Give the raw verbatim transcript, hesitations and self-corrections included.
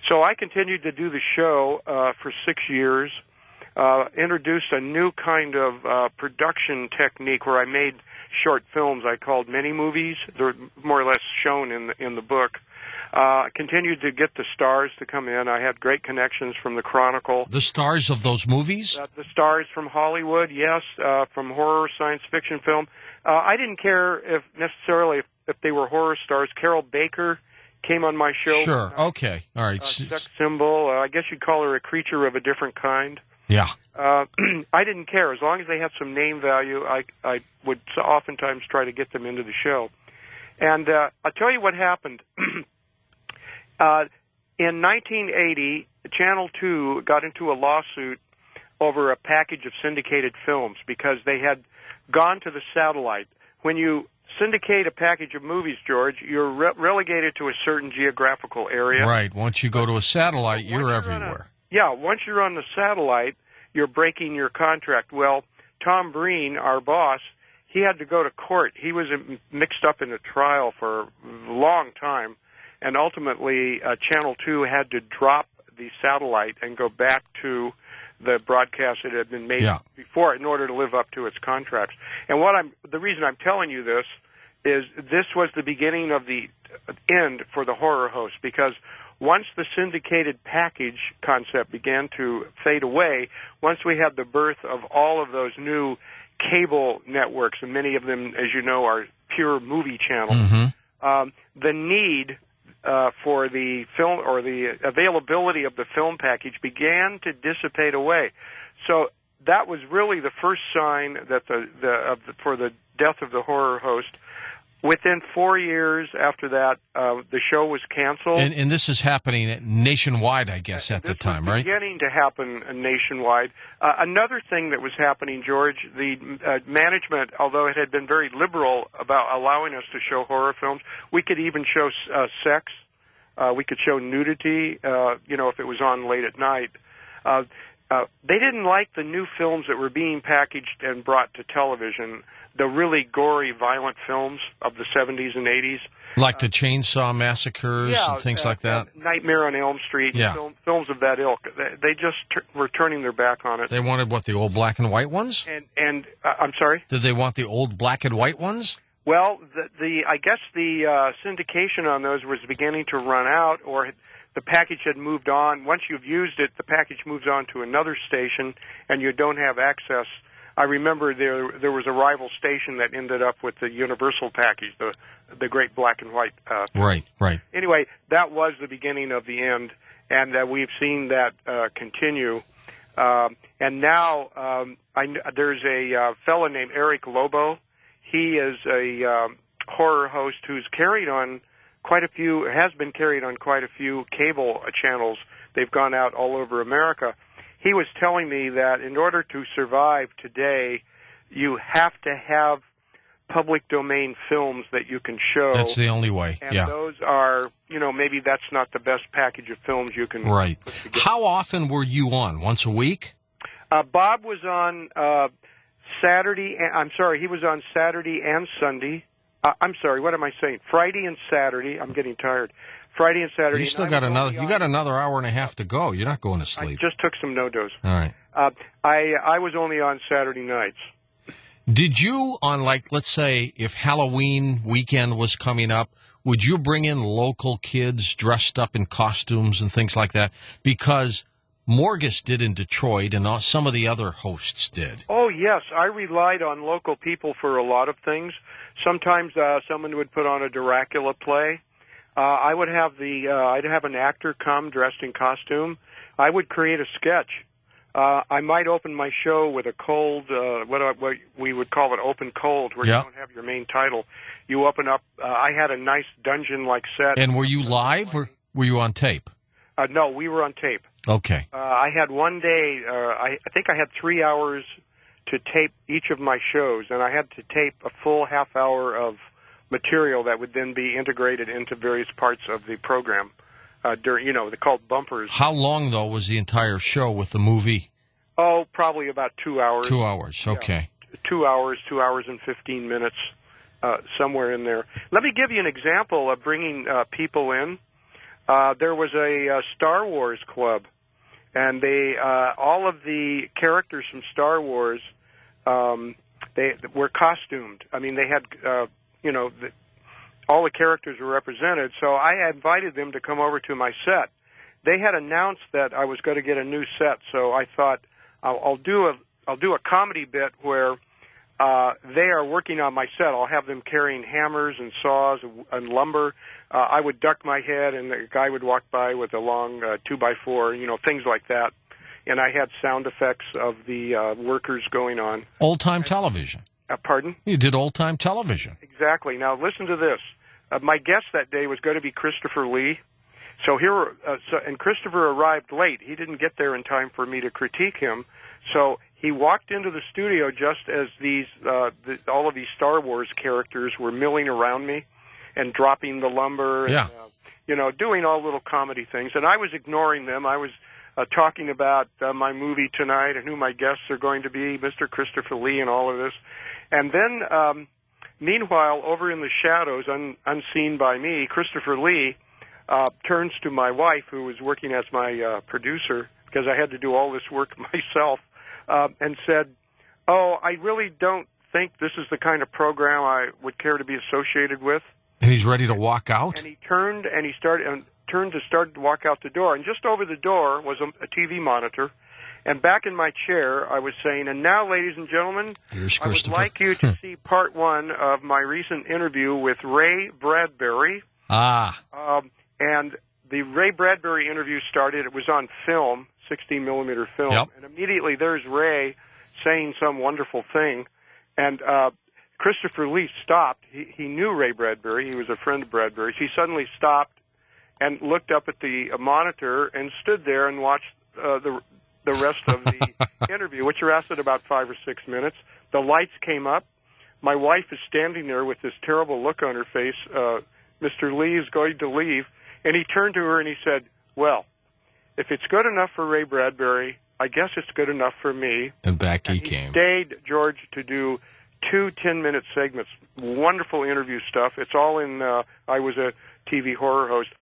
So I continued to do the show uh, for six years, uh, introduced a new kind of uh, production technique where I made short films I called mini-movies. They're more or less shown in the, in the book. Uh, continued to get the stars to come in. I had great connections from the Chronicle. The stars of those movies? Uh, the stars from Hollywood, yes, uh, from horror, science fiction film. Uh, I didn't care if necessarily if, if they were horror stars. Carol Baker came on my show. Sure, okay, all right. Uh, sex symbol. Uh, I guess you'd call her a creature of a different kind. Yeah. Uh, I didn't care. As long as they had some name value, I, I would oftentimes try to get them into the show. And uh, I'll tell you what happened. uh, in nineteen eighty, Channel two got into a lawsuit over a package of syndicated films because they had gone to the satellite. When you syndicate a package of movies, George, you're re- relegated to a certain geographical area. Right. Once you go to a satellite, you're, you're everywhere. A, yeah, once you're on the satellite, you're breaking your contract. Well, Tom Breen, our boss, he had to go to court. He was mixed up in a trial for a long time, and ultimately uh, Channel two had to drop the satellite and go back to the broadcast that had been made yeah. before in order to live up to its contracts. And what I'm the reason I'm telling you this is this was the beginning of the end for the horror host, because once the syndicated package concept began to fade away, once we had the birth of all of those new cable networks, and many of them, as you know, are pure movie channels, mm-hmm. um, the need uh, for the film or the availability of the film package began to dissipate away. So that was really the first sign that the, the, of the for the death of the horror host. Within four years after that, uh, the show was canceled. And, and this is happening nationwide, I guess, at this the time, was right? beginning to happen nationwide. Uh, another thing that was happening, George, the uh, management, although it had been very liberal about allowing us to show horror films, we could even show uh, sex. Uh, we could show nudity, uh, you know, if it was on late at night. Uh, uh, they didn't like the new films that were being packaged and brought to television, the really gory, violent films of the seventies and eighties. Like the Chainsaw Massacres yeah, and things uh, like that? Nightmare on Elm Street, yeah. film, films of that ilk. They, they just t- were turning their back on it. They wanted, what, the old black and white ones? And, and uh, I'm sorry? Did they want the old black and white ones? Well, the, the I guess the uh, syndication on those was beginning to run out, or the package had moved on. Once you've used it, the package moves on to another station, and you don't have access. I remember there there was a rival station that ended up with the Universal package, the the great black and white. Uh, right, right. Anyway, that was the beginning of the end, and uh, we've seen that uh, continue. Um, and now um, I, there's a uh, fellow named Eric Lobo. He is a um, horror host who's carried on quite a few, has been carried on quite a few cable channels. They've gone out all over America. He was telling me that in order to survive today, you have to have public domain films that you can show. That's the only way, and yeah. those are, you know, maybe that's not the best package of films you can Right. put together. How often were you on? Once a week? Uh, Bob was on uh, Saturday, I'm sorry, he was on Saturday and Sunday. Uh, I'm sorry, what am I saying? Friday and Saturday. I'm getting tired. Friday and Saturday. You still got another. You got another hour and a half to go. You're not going to sleep. I just took some no-dos. All right. Uh, I I was only on Saturday nights. Did you, on like, let's say, if Halloween weekend was coming up, would you bring in local kids dressed up in costumes and things like that? Because Morgus did in Detroit, and some of the other hosts did. Oh yes, I relied on local people for a lot of things. Sometimes uh, someone would put on a Dracula play. Uh, I would have the uh, I'd have an actor come dressed in costume. I would create a sketch. Uh, I might open my show with a cold, uh, what, I, what we would call it, open cold, where yeah. you don't have your main title. You open up. Uh, I had a nice dungeon-like set. And were you live, or were you on tape? Uh, no, we were on tape. Okay. Uh, I had one day. Uh, I, I think I had three hours to tape each of my shows, and I had to tape a full half hour of material that would then be integrated into various parts of the program. Uh, during, you know, they're called bumpers. How long, though, was the entire show with the movie? Oh, probably about two hours. Two hours, okay. Yeah. Two hours, two hours and fifteen minutes, uh, somewhere in there. Let me give you an example of bringing uh, people in. uh, there was a, a Star Wars club, and they uh, all of the characters from Star Wars um, they were costumed. I mean, they had uh, you know the, all the characters were represented. So I invited them to come over to my set. They had announced that I was going to get a new set, so I thought I'll, I'll do a I'll do a comedy bit where uh, they are working on my set. I'll have them carrying hammers and saws and lumber. Uh, I would duck my head, and the guy would walk by with a long uh, two by four, you know, things like that. And I had sound effects of the uh, workers going on. Old time television. Uh, pardon? You did old time television. Exactly. Now listen to this. Uh, my guest that day was going to be Christopher Lee. So here, uh, so, and Christopher arrived late. He didn't get there in time for me to critique him. So he walked into the studio just as these, uh, the, all of these Star Wars characters were milling around me and dropping the lumber, and, yeah. uh, you know, doing all little comedy things. And I was ignoring them. I was uh, talking about uh, my movie tonight and who my guests are going to be, Mister Christopher Lee, and all of this. And then, um, meanwhile, over in the shadows, un, unseen by me, Christopher Lee Uh, turns to my wife, who was working as my uh, producer, because I had to do all this work myself, uh, and said, oh, I really don't think this is the kind of program I would care to be associated with. And he's ready to walk out? And he turned and he started and turned to start to walk out the door. And just over the door was a, a T V monitor. And back in my chair, I was saying, and now, ladies and gentlemen, Here's I would like you to see part one of my recent interview with Ray Bradbury. Ah. Um, And the Ray Bradbury interview started. It was on film, sixteen millimeter film. Yep. And immediately there's Ray saying some wonderful thing. And uh, Christopher Lee stopped. He, he knew Ray Bradbury. He was a friend of Bradbury's. He suddenly stopped and looked up at the uh, monitor and stood there and watched uh, the the rest of the interview, which lasted about five or six minutes. The lights came up. My wife is standing there with this terrible look on her face. Uh, Mister Lee is going to leave. And he turned to her and he said, well, if it's good enough for Ray Bradbury, I guess it's good enough for me. And back he, and he came. stayed, George, to do two ten-minute segments. Wonderful interview stuff. It's all in, uh, I was a T V horror host.